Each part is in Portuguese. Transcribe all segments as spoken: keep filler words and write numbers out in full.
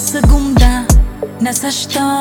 segunda nessa história.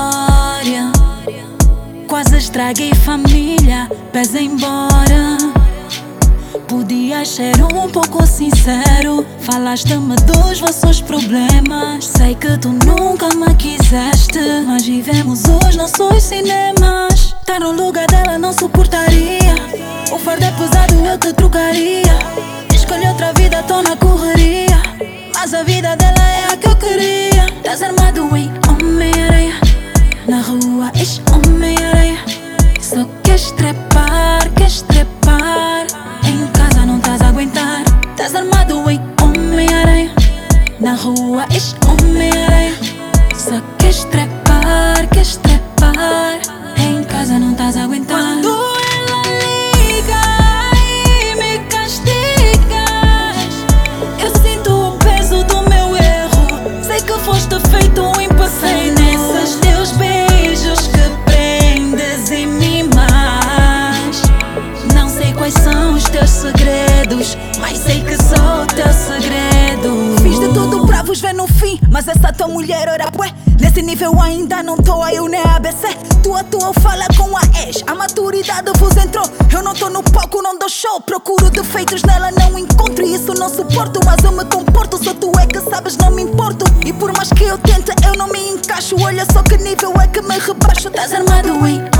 Quase estraguei família, pesa embora. Podias ser um pouco sincero, falaste-me dos vossos problemas. Sei que tu nunca me quiseste, mas vivemos os nossos cinemas. Tá no lugar dela, não suportaria. O fardo é pesado, eu te trocaria. Escolhi outra vida, tô na correria, mas a vida dela é a que eu queria. Estás armado em Homem-Aranha, na rua és Homem-Aranha. Só queres trepar, queres trepar. Em casa não estás a aguentar. Estás armado em Homem-Aranha, na rua és Homem-Aranha. Só queres trepar, queres trepar. Em casa não estás a aguentar. Quando ela liga e me castigas, eu sinto o peso do meu erro. Sei que foste feito um impaciente. Sei nesses teus beijos que prendes em mim mais. Não sei quais são os teus segredos, mas sei que sou o teu segredo. Fiz de tudo pra vos ver no fim, mas essa tua mulher ora bué. Nesse nível ainda não tô, aí eu nem A B C. Tu atua, fala com a ex, a maturidade vos entrou. Eu não tô no palco, não dou show. Procuro defeitos nela, não encontro, e isso não suporto. Mas eu me comporto, só tu é que sabes, não me importo. E por mais que eu tente, eu não me encaixo. Olha só que nível é que me rebaixo. Estás armado em